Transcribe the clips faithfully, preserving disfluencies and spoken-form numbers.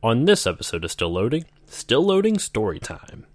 On this episode of Still Loading, Still Loading Storytime.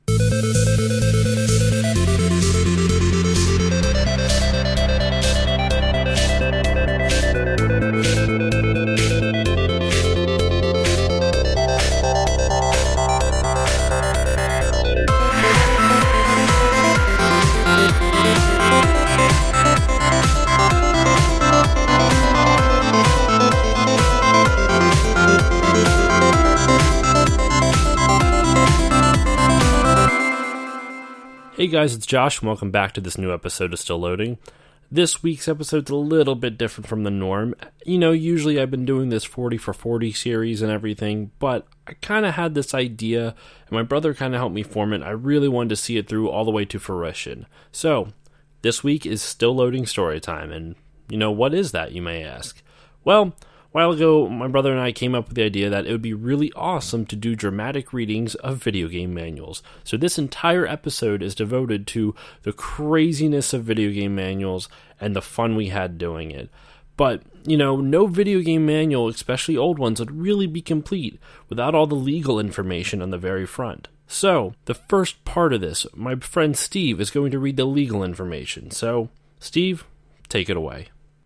Hey guys, it's Josh, and welcome back to this new episode of Still Loading. This week's episode's a little bit different from the norm. You know, usually I've been doing this forty for forty series and everything, but I kind of had this idea, and my brother kind of helped me form it. I really wanted to see it through all the way to fruition. So, this week is Still Loading Storytime, and, you know, what is that, you may ask? Well, a while ago, my brother and I came up with the idea that it would be really awesome to do dramatic readings of video game manuals. So this entire episode is devoted to the craziness of video game manuals and the fun we had doing it. But, you know, no video game manual, especially old ones, would really be complete without all the legal information on the very front. So, the first part of this, my friend Steve is going to read the legal information. So, Steve, take it away.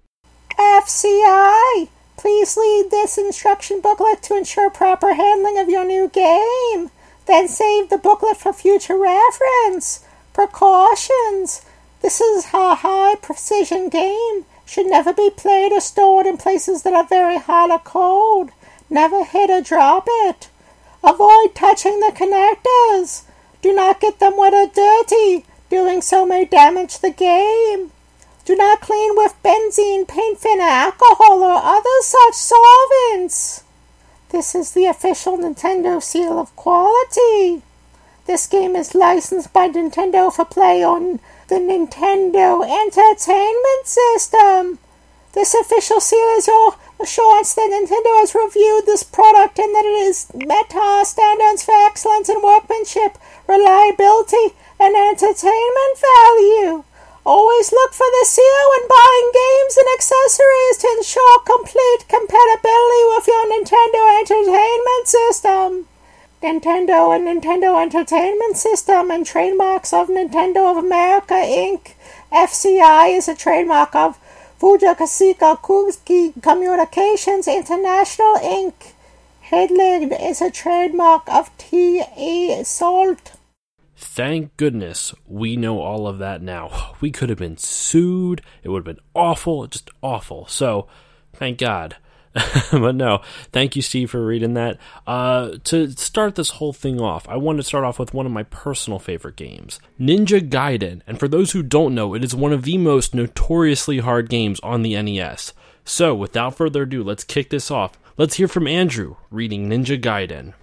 F C I! Please read this instruction booklet to ensure proper handling of your new game. Then save the booklet for future reference. Precautions. This is a high-precision game. Should never be played or stored in places that are very hot or cold. Never hit or drop it. Avoid touching the connectors. Do not get them wet or dirty. Doing so may damage the game. Do not clean with benzene, paint thinner, alcohol, or other such solvents. This is the official Nintendo seal of quality. This game is licensed by Nintendo for play on the Nintendo Entertainment System. This official seal is your assurance that Nintendo has reviewed this product and that it is met our standards for excellence in workmanship, reliability, and entertainment value. Always look for the seal when buying games and accessories to ensure complete compatibility with your Nintendo Entertainment System. Nintendo and Nintendo Entertainment System and trademarks of Nintendo of America, Incorporated. F C I is a trademark of Fujikasuka Kuki Communications International, Incorporated. Headland is a trademark of T A Salt. Thank goodness we know all of that now. We could have been sued. It would have been awful, just awful. So, thank God. But no, thank you, Steve, for reading that. Uh, to start this whole thing off, I wanted to start off with one of my personal favorite games, Ninja Gaiden. And for those who don't know, it is one of the most notoriously hard games on the N E S. So, without further ado, let's kick this off. Let's hear from Andrew reading Ninja Gaiden.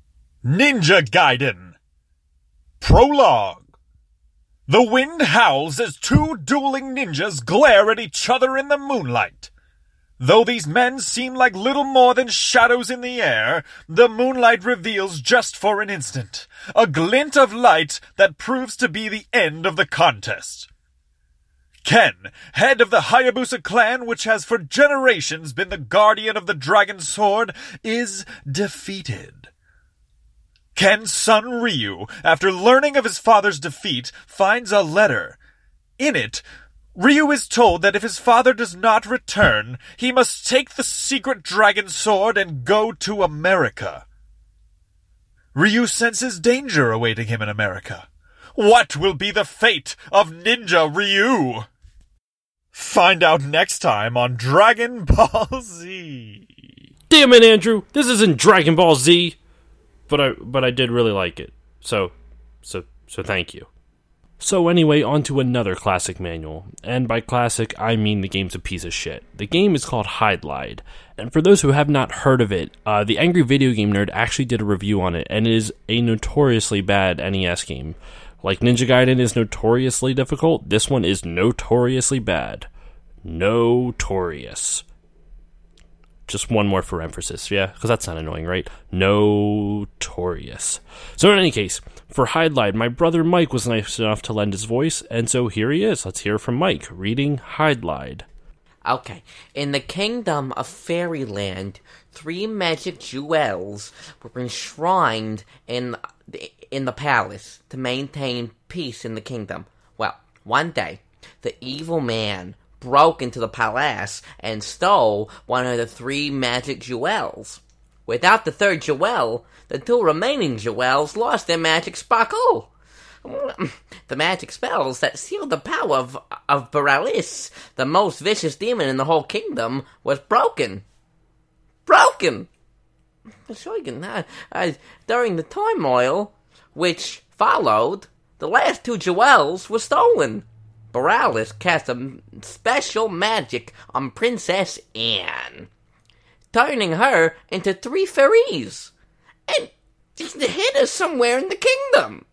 Ninja Gaiden! Prologue. The wind howls as two dueling ninjas glare at each other in the moonlight. Though these men seem like little more than shadows in the air, the moonlight reveals just for an instant a glint of light that proves to be the end of the contest. Ken, head of the Hayabusa clan, which has for generations been the guardian of the dragon sword, is defeated. Ken's son Ryu, after learning of his father's defeat, finds a letter. In it, Ryu is told that if his father does not return, he must take the secret dragon sword and go to America. Ryu senses danger awaiting him in America. What will be the fate of Ninja Ryu? Find out next time on Dragon Ball Z. Damn it, Andrew! This isn't Dragon Ball Z! But I but I did really like it. So so so thank you. So anyway, on to another classic manual. And by classic, I mean the game's a piece of shit. The game is called Hydlide. And for those who have not heard of it, uh, the Angry Video Game Nerd actually did a review on it, and it is a notoriously bad N E S game. Like Ninja Gaiden is notoriously difficult, this one is notoriously bad. Notorious. Just one more for emphasis, yeah? Because that's not annoying, right? Notorious. So in any case, for Hydlide, my brother Mike was nice enough to lend his voice, and so here he is. Let's hear from Mike, reading Hydlide. Okay. In the kingdom of Fairyland, three magic jewels were enshrined in the, in the palace to maintain peace in the kingdom. Well, one day, the evil man broke into the palace and stole one of the three magic jewels. Without the third jewel, the two remaining jewels lost their magic sparkle. The magic spells that sealed the power of, of Borealis, the most vicious demon in the whole kingdom, was broken. Broken! So you can, uh, uh, during the turmoil which followed, the last two jewels were stolen. Borealis cast a special magic on Princess Anne, turning her into three fairies, and hid her somewhere in the kingdom.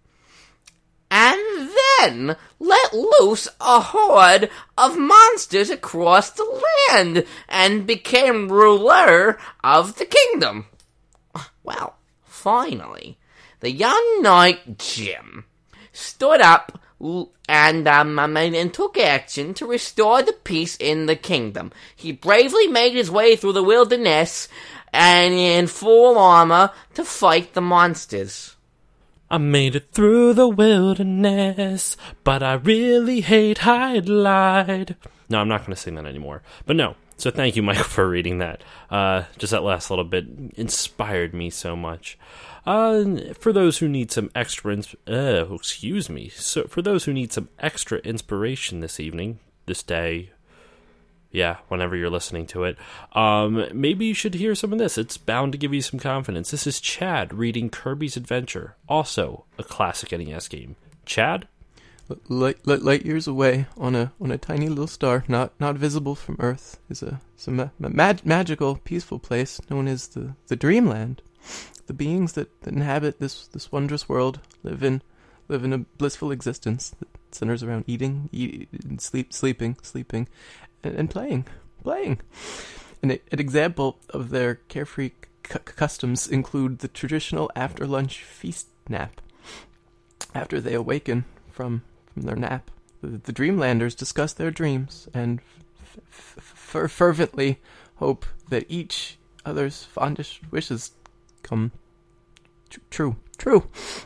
And then let loose a horde of monsters across the land, and became ruler of the kingdom. Well, finally, the young knight Jim stood up and um, and took action to restore the peace in the kingdom. He bravely made his way through the wilderness and in full armor to fight the monsters. I made it through the wilderness, but I really hate Hydlide. No, I'm not going to sing that anymore. But no, so thank you, Michael, for reading that. Uh, just that last little bit inspired me so much. Uh, for those who need some extra, ins- uh, excuse me. So for those who need some extra inspiration this evening, this day, yeah, whenever you're listening to it, um, maybe you should hear some of this. It's bound to give you some confidence. This is Chad reading Kirby's Adventure, also a classic N E S game. Chad? Light, light, light years away on a on a tiny little star, not not visible from Earth, is a, is a ma- mag- magical, peaceful place known as the, the Dreamland. The beings that, that inhabit this, this wondrous world live in live in a blissful existence that centers around eating, eat, sleep, sleeping, sleeping, and, and playing, playing. An, an example of their carefree c- customs include the traditional after-lunch feast nap. After they awaken from, from their nap, the, the Dreamlanders discuss their dreams and f- f- f- fervently hope that each other's fondest wishes come tr- true. True.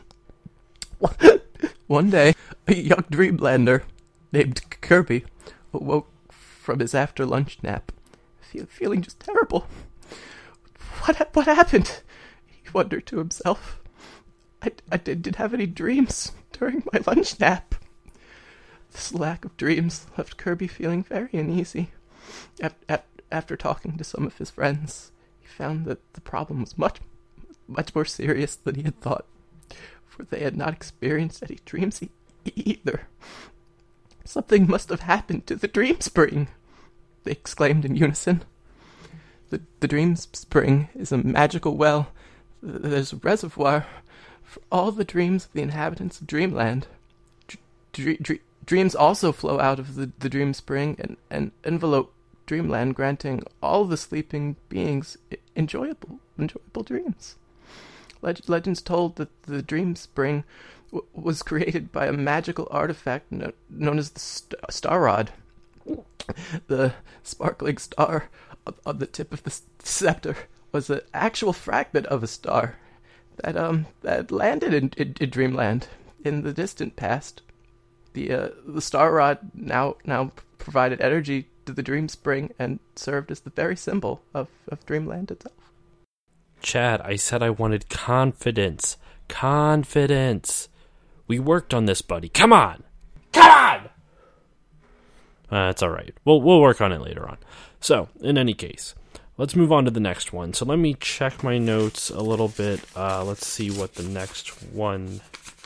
One day, a young Dreamlander named Kirby awoke from his after-lunch nap, feel, feeling just terrible. What ha- what happened? He wondered to himself. I, I did, didn't have any dreams during my lunch nap. This lack of dreams left Kirby feeling very uneasy. After, after talking to some of his friends, he found that the problem was much, much more serious than he had thought, for they had not experienced any dreams e- either. Something must have happened to the Dream Spring, they exclaimed in unison. The, the Dream Spring is a magical well. There's a reservoir for all the dreams of the inhabitants of Dreamland. Dr- dr- dreams also flow out of the, the Dream Spring and, and envelope Dreamland, granting all the sleeping beings enjoyable, enjoyable dreams. Leg- legends told that the Dream Spring w- was created by a magical artifact no- known as the st- Star Rod. The sparkling star on the tip of the scepter was an actual fragment of a star that um that landed in, in, in Dreamland in the distant past. The uh, the Star Rod now now provided energy to the Dream Spring and served as the very symbol of, of Dreamland itself. Chad, I said I wanted confidence. Confidence. We worked on this, buddy. Come on. Come on! Uh, it's alright. We'll, we'll work on it later on. So, in any case, let's move on to the next one. So let me check my notes a little bit. Uh, let's see what the next one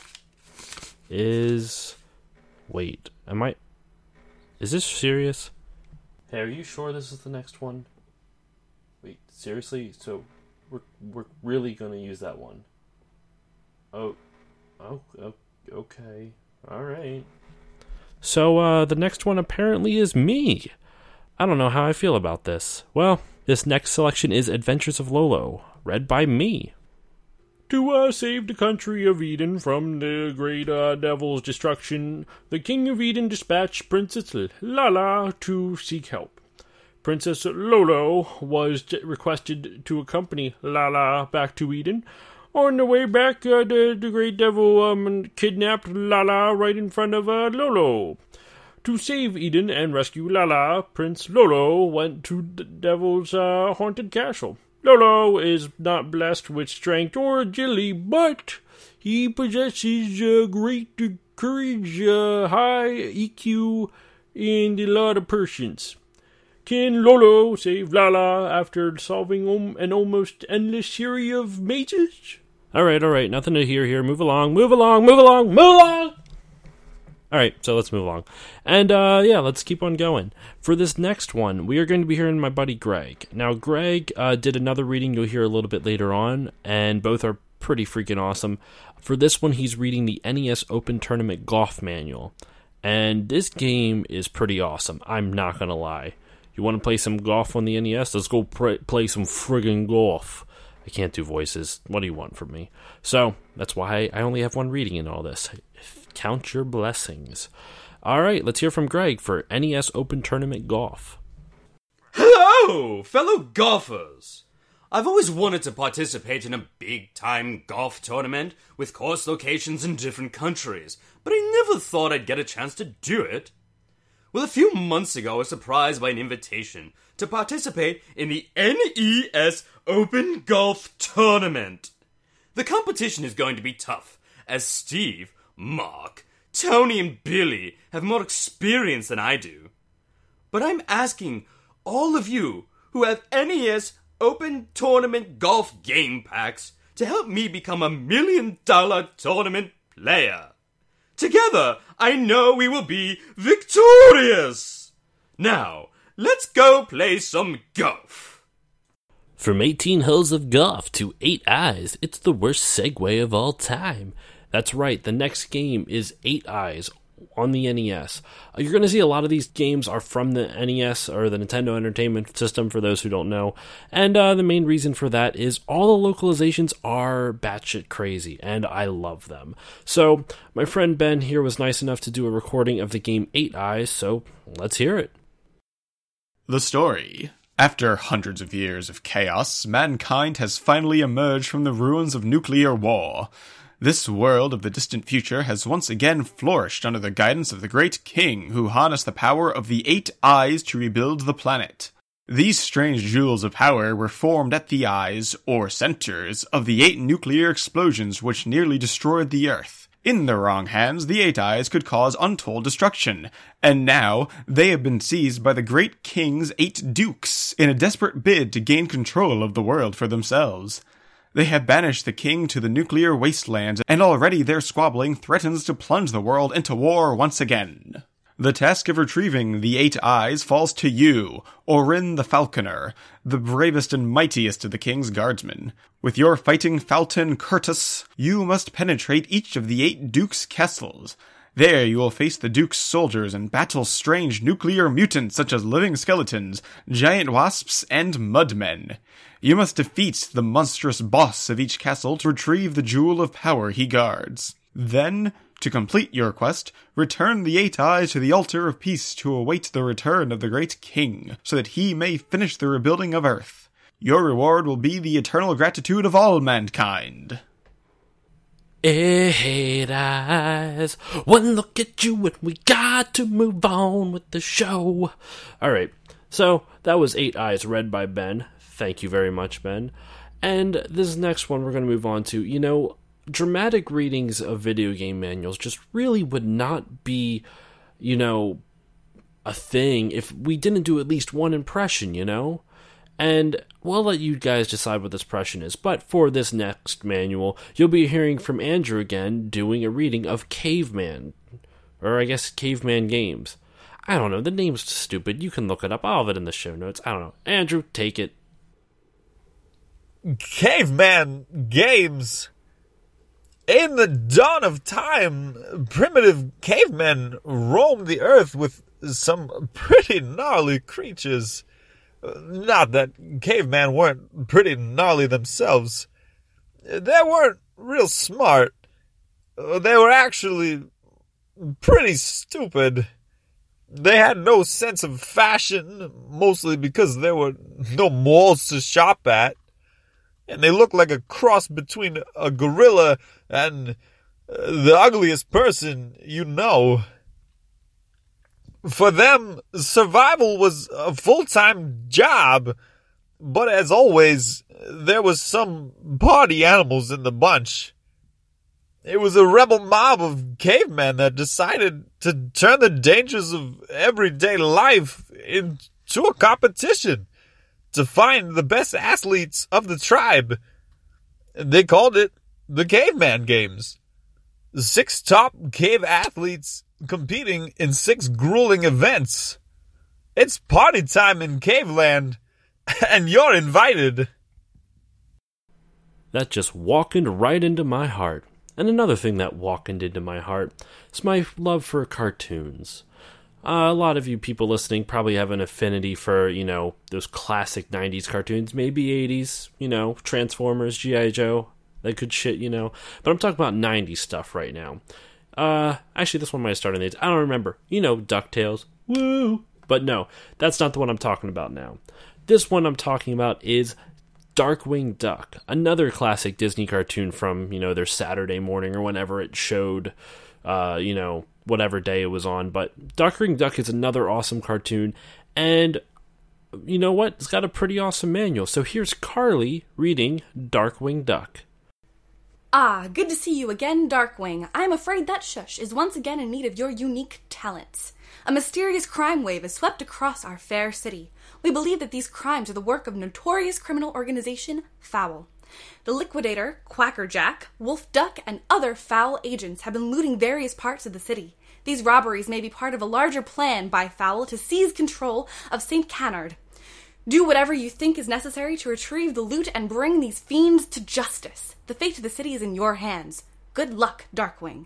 is. Wait, am I... Is this serious? Hey, are you sure this is the next one? Wait, seriously? So... We're we're really gonna use that one. Oh, oh, oh okay, all right. So uh, the next one apparently is me. I don't know how I feel about this. Well, this next selection is Adventures of Lolo, read by me. To uh, save the country of Eden from the great uh, devil's destruction, the King of Eden dispatched Princess Lala to seek help. Princess Lolo was requested to accompany Lala back to Eden. On the way back, uh, the, the great devil um, kidnapped Lala right in front of uh, Lolo. To save Eden and rescue Lala, Prince Lolo went to the devil's uh, haunted castle. Lolo is not blessed with strength or agility, but he possesses uh, great courage, uh, high E Q, and a lot of patience. Can Lolo save Lala after solving om- an almost endless series of mazes? Alright, alright, nothing to hear here. Move along, move along, move along, move along! Alright, so let's move along. And, uh, yeah, let's keep on going. For this next one, we are going to be hearing my buddy Greg. Now, Greg uh, did another reading you'll hear a little bit later on, and both are pretty freaking awesome. For this one, he's reading the N E S Open Tournament Golf Manual. And this game is pretty awesome, I'm not gonna lie. You want to play some golf on the N E S? Let's go pr- play some friggin' golf. I can't do voices. What do you want from me? So, that's why I only have one reading in all this. Count your blessings. Alright, let's hear from Greg for N E S Open Tournament Golf. Hello, fellow golfers! I've always wanted to participate in a big-time golf tournament with course locations in different countries, but I never thought I'd get a chance to do it. Well, a few months ago, I was surprised by an invitation to participate in the N E S Open Golf Tournament. The competition is going to be tough, as Steve, Mark, Tony, and Billy have more experience than I do. But I'm asking all of you who have N E S Open Tournament Golf Game Packs to help me become a million-dollar tournament player. Together, I know we will be victorious! Now, let's go play some golf! From eighteen holes of golf to eight eyes, it's the worst segue of all time. That's right, the next game is eight eyes on the N E S. Uh, you're going to see a lot of these games are from the N E S, or the Nintendo Entertainment System, for those who don't know. And uh, the main reason for that is all the localizations are batshit crazy, and I love them. So, my friend Ben here was nice enough to do a recording of the game eight eyes, so let's hear it. The story. After hundreds of years of chaos, mankind has finally emerged from the ruins of nuclear war. This world of the distant future has once again flourished under the guidance of the great king who harnessed the power of the eight eyes to rebuild the planet. These strange jewels of power were formed at the eyes, or centers, of the eight nuclear explosions which nearly destroyed the Earth. In the wrong hands, the Eight Eyes could cause untold destruction, and now they have been seized by the great king's eight dukes in a desperate bid to gain control of the world for themselves. They have banished the king to the nuclear wastelands, and already their squabbling threatens to plunge the world into war once again. The task of retrieving the Eight Eyes falls to you, Orin the Falconer, the bravest and mightiest of the king's guardsmen. With your fighting Falcon Curtis, you must penetrate each of the eight dukes' castles. There you will face the duke's soldiers and battle strange nuclear mutants such as living skeletons, giant wasps, and mudmen. You must defeat the monstrous boss of each castle to retrieve the jewel of power he guards. Then, to complete your quest, return the Eight Eyes to the altar of peace to await the return of the great king, so that he may finish the rebuilding of Earth. Your reward will be the eternal gratitude of all mankind. Eight eyes, one look at you and we got to move on with the show. Alright, so that was Eight Eyes read by Ben. Thank you very much, Ben. And this next one we're going to move on to, you know, dramatic readings of video game manuals just really would not be, you know, a thing if we didn't do at least one impression, you know? And we'll let you guys decide what this impression is, but for this next manual, you'll be hearing from Andrew again doing a reading of Caveman, or I guess Caveman Games. I don't know, the name's stupid, you can look it up, I'll have it in the show notes, I don't know. Andrew, take it. Caveman Games. In the dawn of time, primitive cavemen roamed the earth with some pretty gnarly creatures. Not that cavemen weren't pretty gnarly themselves. They weren't real smart. They were actually pretty stupid. They had no sense of fashion, mostly because there were no malls to shop at. And they looked like a cross between a gorilla and the ugliest person you know. For them, survival was a full-time job, but as always, there was some party animals in the bunch. It was a rebel mob of cavemen that decided to turn the dangers of everyday life into a competition to find the best athletes of the tribe. They called it the Caveman Games. Six top cave athletes competing in six grueling events. It's party time in Caveland, and you're invited. That just walkened right into my heart. And another thing that walkened into my heart is my love for cartoons. Uh, a lot of you people listening probably have an affinity for, you know, those classic nineties cartoons, maybe eighties, you know, Transformers, G I. Joe, that good shit, you know. But I'm talking about nineties stuff right now. Uh, actually, this one might start in the eighties. I don't remember. You know, DuckTales. Woo! But no, that's not the one I'm talking about now. This one I'm talking about is Darkwing Duck, another classic Disney cartoon from, you know, their Saturday morning or whenever it showed, uh, you know, whatever day it was on. But Darkwing Duck is another awesome cartoon, and you know what? It's got a pretty awesome manual. So here's Carly reading Darkwing Duck. Ah, good to see you again, Darkwing. I am afraid that Shush is once again in need of your unique talents. A mysterious crime wave has swept across our fair city. We believe that these crimes are the work of notorious criminal organization Fowl. The Liquidator, Quackerjack, Wolf Duck, and other foul agents have been looting various parts of the city. These robberies may be part of a larger plan by Fowl to seize control of Saint Canard. Do whatever you think is necessary to retrieve the loot and bring these fiends to justice. The fate of the city is in your hands. Good luck, Darkwing.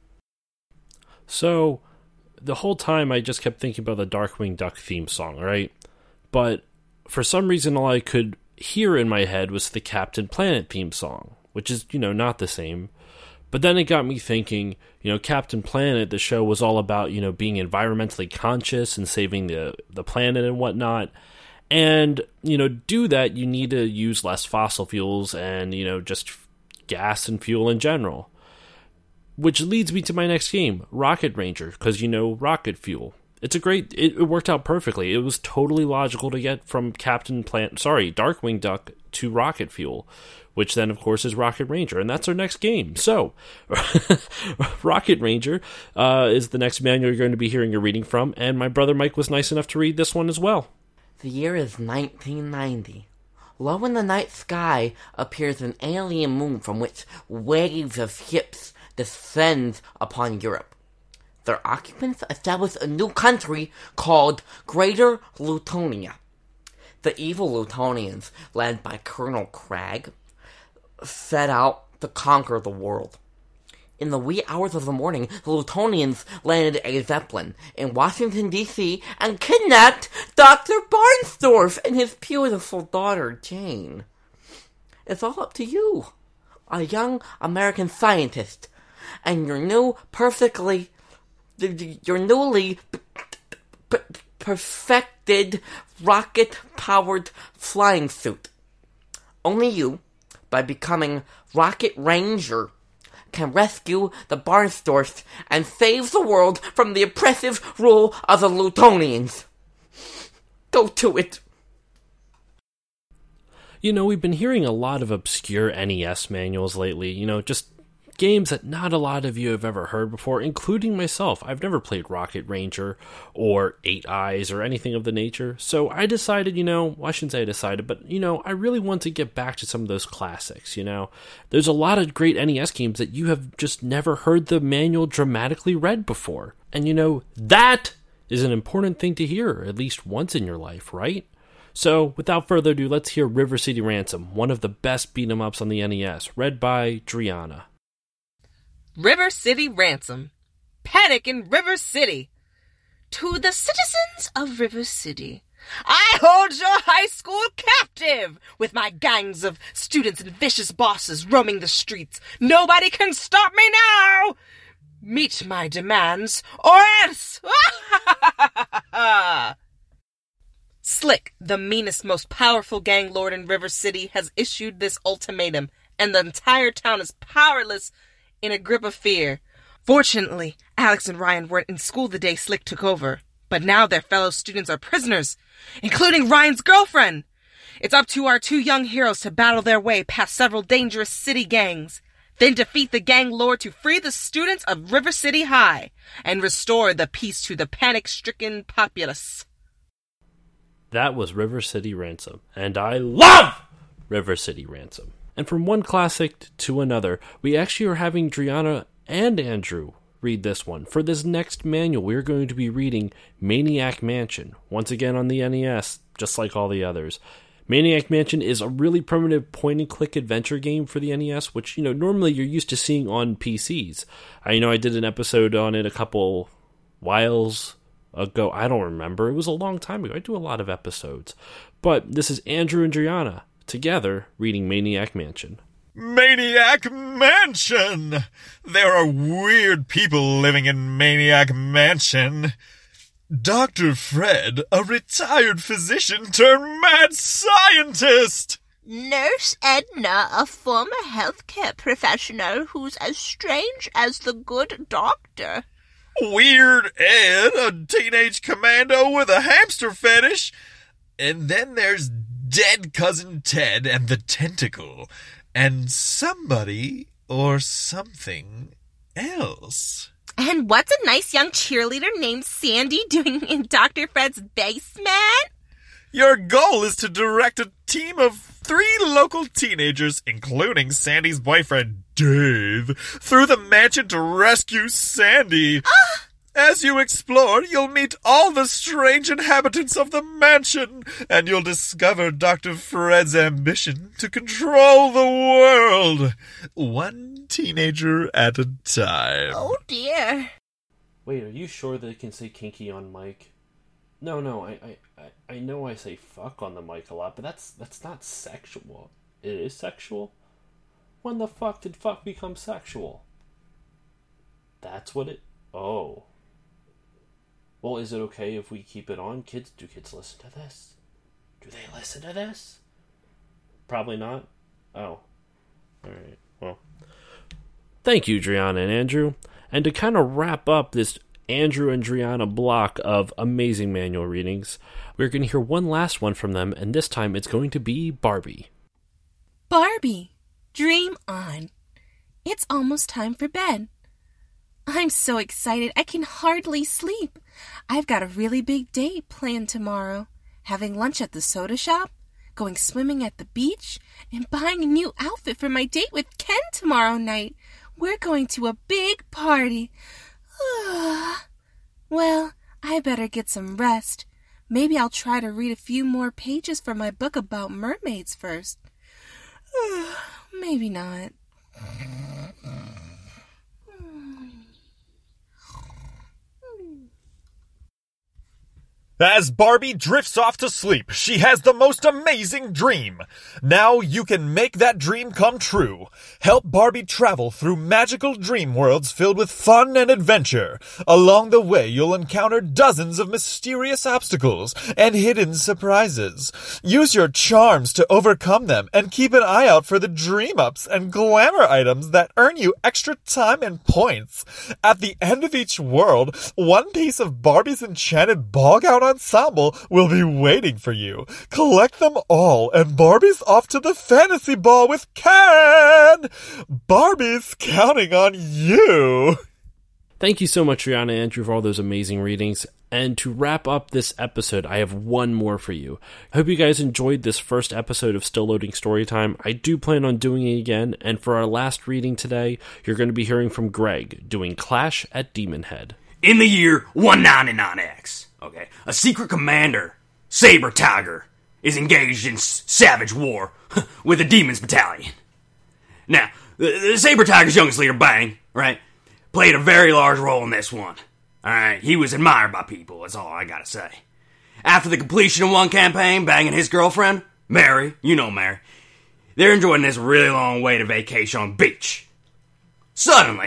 So, the whole time I just kept thinking about the Darkwing Duck theme song, right? But for some reason all I could hear in my head was the Captain Planet theme song, which is, you know, not the same. But then it got me thinking, you know, Captain Planet, the show was all about, you know, being environmentally conscious and saving the, the planet and whatnot. And, you know, do that, you need to use less fossil fuels and, you know, just gas and fuel in general. Which leads me to my next game, Rocket Ranger, because, you know, rocket fuel. It's a great, it, it worked out perfectly. It was totally logical to get from Captain Planet, sorry, Darkwing Duck to rocket fuel, which then, of course, is Rocket Ranger, and that's our next game. So, Rocket Ranger uh, is the next manual you're going to be hearing a reading from, and my brother Mike was nice enough to read this one as well. The year is nineteen ninety. Low in the night sky appears an alien moon from which waves of ships descend upon Europe. Their occupants establish a new country called Greater Lutonia. The evil Lutonians, led by Colonel Cragg, set out to conquer the world. In the wee hours of the morning, the Lutonians landed a Zeppelin in Washington, D C and kidnapped Doctor Barnsdorf and his beautiful daughter, Jane. It's all up to you, a young American scientist, and your new, perfectly, your newly p- p- perfected rocket-powered flying suit. Only you, by becoming Rocket Ranger, can rescue the Barnsdorfs and save the world from the oppressive rule of the Lutonians. Go to it. You know, we've been hearing a lot of obscure N E S manuals lately, you know, just games that not a lot of you have ever heard before, including myself. I've never played Rocket Ranger or Eight Eyes or anything of the nature, so I decided, you know, well, I shouldn't say I decided, but, you know, I really want to get back to some of those classics, you know. There's a lot of great N E S games that you have just never heard the manual dramatically read before, and, you know, that is an important thing to hear at least once in your life, right? So, without further ado, let's hear River City Ransom, one of the best beat-em-ups on the N E S, read by Driana. River City Ransom. Panic in River City. To the citizens of River City, I hold your high school captive with my gangs of students and vicious bosses roaming the streets. Nobody can stop me now! Meet my demands, or else! Slick, the meanest, most powerful gang lord in River City, has issued this ultimatum, and the entire town is powerless in a grip of fear. Fortunately, Alex and Ryan weren't in school the day Slick took over, but now their fellow students are prisoners, including Ryan's girlfriend. It's up to our two young heroes to battle their way past several dangerous city gangs, then defeat the gang lord to free the students of River City High and restore the peace to the panic-stricken populace. That was River City Ransom, and I love River City Ransom. And from one classic to another, we actually are having Driana and Andrew read this one. For this next manual, we're going to be reading Maniac Mansion, once again on the N E S, just like all the others. Maniac Mansion is a really primitive point-and-click adventure game for the N E S, which, you know, normally you're used to seeing on P Cs. I you know I did an episode on it a couple whiles ago. I don't remember. It was a long time ago. I do a lot of episodes. But this is Andrew and Driana together reading Maniac Mansion. Maniac Mansion! There are weird people living in Maniac Mansion. Doctor Fred, a retired physician turned mad scientist! Nurse Edna, a former healthcare professional who's as strange as the good doctor. Weird Ed, a teenage commando with a hamster fetish. And then there's Dead Cousin Ted and the Tentacle. And somebody or something else. And what's a nice young cheerleader named Sandy doing in Doctor Fred's basement? Your goal is to direct a team of three local teenagers, including Sandy's boyfriend, Dave, through the mansion to rescue Sandy. Ah! As you explore, you'll meet all the strange inhabitants of the mansion, and you'll discover Doctor Fred's ambition to control the world, one teenager at a time. Oh, dear. Wait, are you sure they can say kinky on mic? No, no, I, I, I, I know I say fuck on the mic a lot, but that's that's not sexual. It is sexual? When the fuck did fuck become sexual? That's what it... Oh. Well, is it okay if we keep it on? Kids, do kids listen to this? Do they listen to this? Probably not. Oh. Alright, well. Thank you, Driana and Andrew. And to kind of wrap up this Andrew and Driana block of amazing manual readings, we're going to hear one last one from them, and this time it's going to be Barbie. Barbie, dream on. It's almost time for bed. I'm so excited I can hardly sleep. I've got a really big date planned tomorrow. Having lunch at the soda shop, going swimming at the beach, and buying a new outfit for my date with Ken tomorrow night. We're going to a big party. Well, I better get some rest. Maybe I'll try to read a few more pages from my book about mermaids first. Maybe not. As Barbie drifts off to sleep, she has the most amazing dream. Now you can make that dream come true. Help Barbie travel through magical dream worlds filled with fun and adventure. Along the way, you'll encounter dozens of mysterious obstacles and hidden surprises. Use your charms to overcome them and keep an eye out for the dream-ups and glamour items that earn you extra time and points. At the end of each world, one piece of Barbie's enchanted ball gown ensemble will be waiting for you. Collect them all, and Barbie's off to the fantasy ball with Ken! Barbie's counting on you! Thank you so much, Rihanna and Andrew, for all those amazing readings. And to wrap up this episode, I have one more for you. I hope you guys enjoyed this first episode of Still Loading Storytime. I do plan on doing it again, and for our last reading today, you're going to be hearing from Greg, doing Clash at Demon Head. In the year one ninety-nine X, okay, a secret commander, Saber Tiger, is engaged in s- savage war with the Demons Battalion. Now, the, the Saber Tiger's youngest leader, Bang, right, played a very large role in this one. Alright, he was admired by people, that's all I gotta say. After the completion of one campaign, Bang and his girlfriend, Mary, you know Mary, they're enjoying this really long way to vacation on the beach. Suddenly,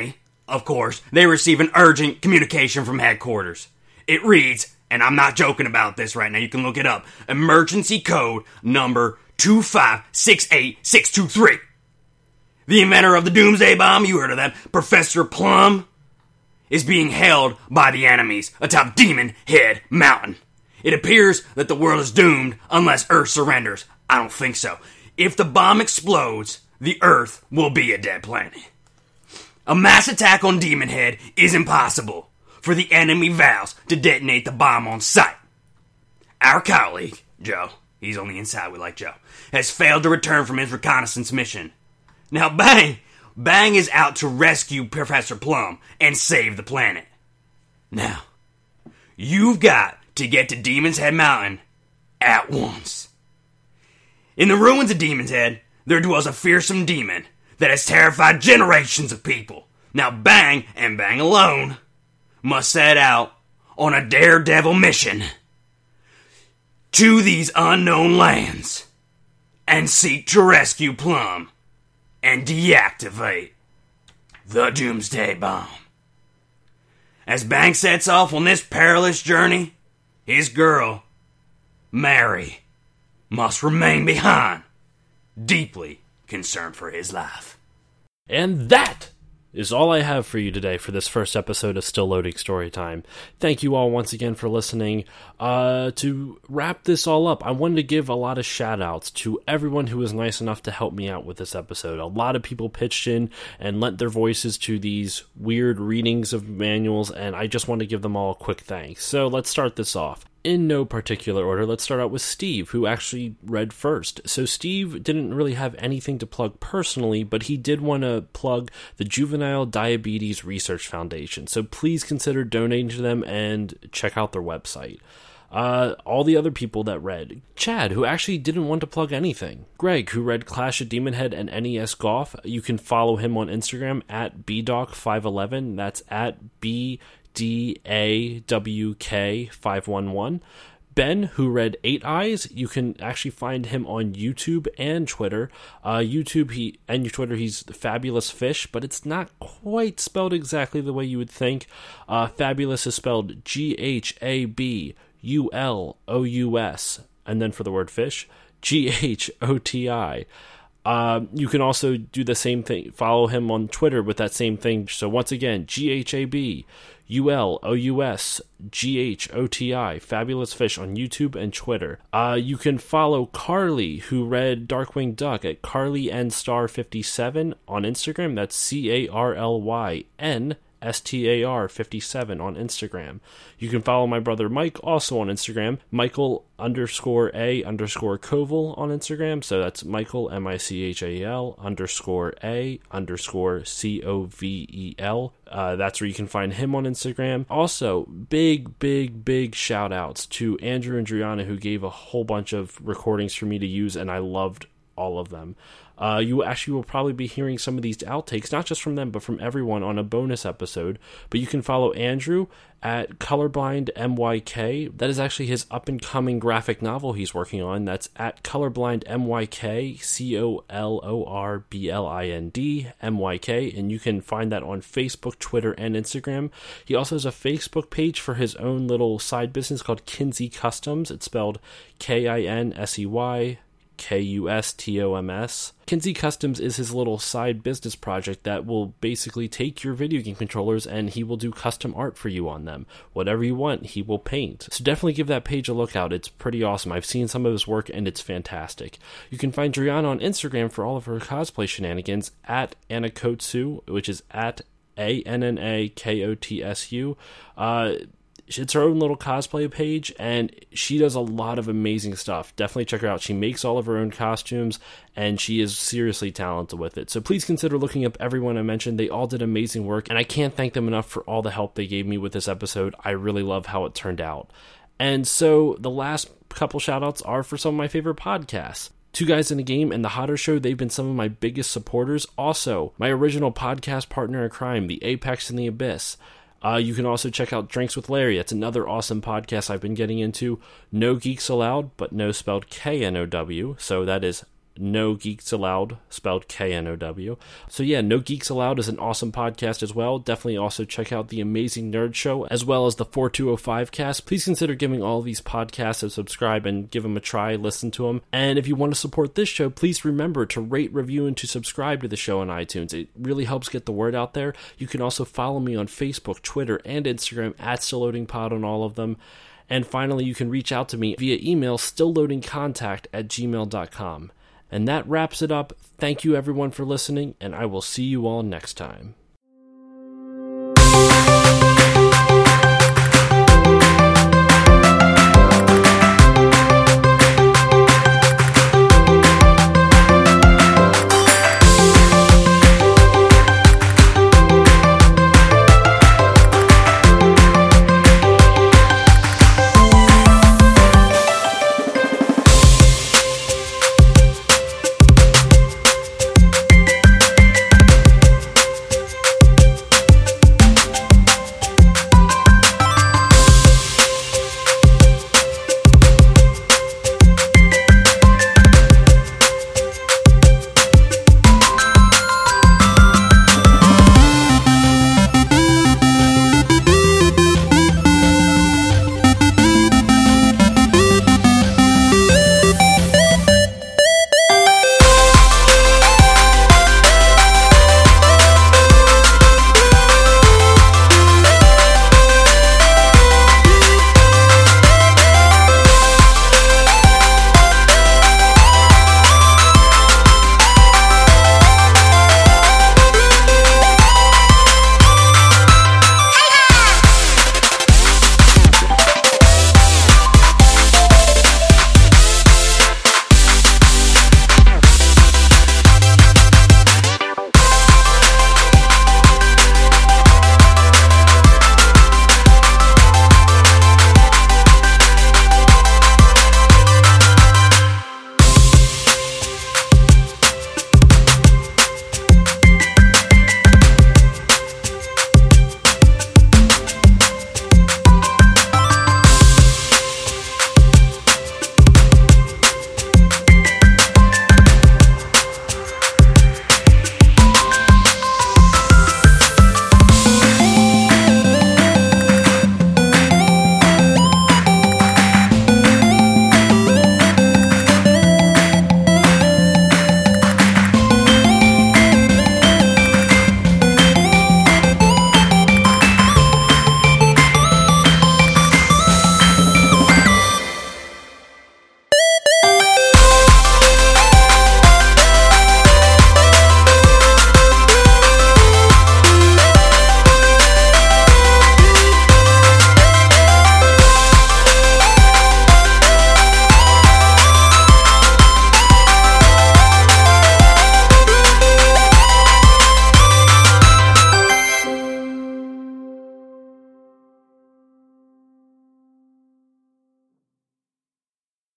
Of course, they receive an urgent communication from headquarters. It reads, and I'm not joking about this right now, you can look it up, emergency code number two five six eight six two three. The inventor of the Doomsday Bomb, you heard of that, Professor Plum, is being held by the enemies atop Demon Head Mountain. It appears that the world is doomed unless Earth surrenders. I don't think so. If the bomb explodes, the Earth will be a dead planet. A mass attack on Demon Head is impossible, for the enemy vows to detonate the bomb on sight. Our colleague, Joe, he's on the inside, we like Joe, has failed to return from his reconnaissance mission. Now Bang, Bang is out to rescue Professor Plum and save the planet. Now, you've got to get to Demon's Head Mountain at once. In the ruins of Demon's Head, there dwells a fearsome demon that has terrified generations of people. Now Bang, and Bang alone, must set out on a daredevil mission to these unknown lands and seek to rescue Plum and deactivate the Doomsday Bomb. As Bang sets off on this perilous journey, his girl, Mary, must remain behind, deeply concerned for his life. And that is all I have for you today for this first episode of Still Loading Storytime. Thank you all once again for listening. Uh, to wrap this all up, I wanted to give a lot of shout outs to everyone who was nice enough to help me out with this episode. A lot of people pitched in and lent their voices to these weird readings of manuals, and I just want to give them all a quick thanks. So let's start this off. In no particular order, let's start out with Steve, who actually read first. So Steve didn't really have anything to plug personally, but he did want to plug the Juvenile Diabetes Research Foundation. So please consider donating to them and check out their website. Uh, all the other people that read. Chad, who actually didn't want to plug anything. Greg, who read Clash of Demon Head and N E S Golf. You can follow him on Instagram at B D A W K five eleven. That's at B D A W K five one one. Ben, who read Eight Eyes, you can actually find him on YouTube and Twitter. Uh, YouTube he and Twitter, he's Fabulous Fish, but it's not quite spelled exactly the way you would think. Uh, Fabulous is spelled G H A B U L O U S, and then for the word fish, G H O T I. Uh, you can also do the same thing, follow him on Twitter with that same thing. So once again, G H A B U L O U S G H O T I, Fabulous Fish on YouTube and Twitter. Uh, you can follow Carly, who read Darkwing Duck, at Carly N Star fifty-seven on Instagram. That's C A R L Y N S T A R fifty-seven on Instagram. You can follow my brother Mike also on Instagram, Michael underscore A underscore Koval on Instagram. So that's Michael, M I C H A L underscore A underscore C O V E L. Uh, that's where you can find him on Instagram. Also, big, big, big shout outs to Andrew and Driana, who gave a whole bunch of recordings for me to use, and I loved all of them. Uh, you actually will probably be hearing some of these outtakes, not just from them, but from everyone on a bonus episode. But you can follow Andrew at Colorblind M Y K. That is actually his up-and-coming graphic novel he's working on. That's at Colorblind M Y K, C O L O R B L I N D M Y K, and you can find that on Facebook, Twitter, and Instagram. He also has a Facebook page for his own little side business called Kinsey Customs. It's spelled K I N S E Y K U S T O M S. Kinsey Customs is his little side business project that will basically take your video game controllers and he will do custom art for you on them. Whatever you want, he will paint. So definitely give that page a look out. It's pretty awesome. I've seen some of his work and it's fantastic. You can find Driana on Instagram for all of her cosplay shenanigans at Anakotsu, which is at A N N A K O T S U. Uh... It's her own little cosplay page, and she does a lot of amazing stuff. Definitely check her out. She makes all of her own costumes, and she is seriously talented with it. So please consider looking up everyone I mentioned. They all did amazing work, and I can't thank them enough for all the help they gave me with this episode. I really love how it turned out. And so the last couple shout-outs are for some of my favorite podcasts. Two Guys in a Game and The Hodder Show, they've been some of my biggest supporters. Also, my original podcast partner in crime, The Apex and the Abyss. Uh, you can also check out Drinks with Larry. It's another awesome podcast I've been getting into. No Geeks Allowed, but no spelled K N O W. So that is No Geeks Allowed, spelled K N O W. So yeah, No Geeks Allowed is an awesome podcast as well. Definitely also check out The Amazing Nerd Show, as well as the forty-two oh five cast. Please consider giving all these podcasts a subscribe and give them a try, listen to them. And if you want to support this show, please remember to rate, review, and to subscribe to the show on iTunes. It really helps get the word out there. You can also follow me on Facebook, Twitter, and Instagram at StillLoadingPod on all of them. And finally, you can reach out to me via email, stillloadingcontact at gmail dot com. And that wraps it up. Thank you everyone for listening, and I will see you all next time.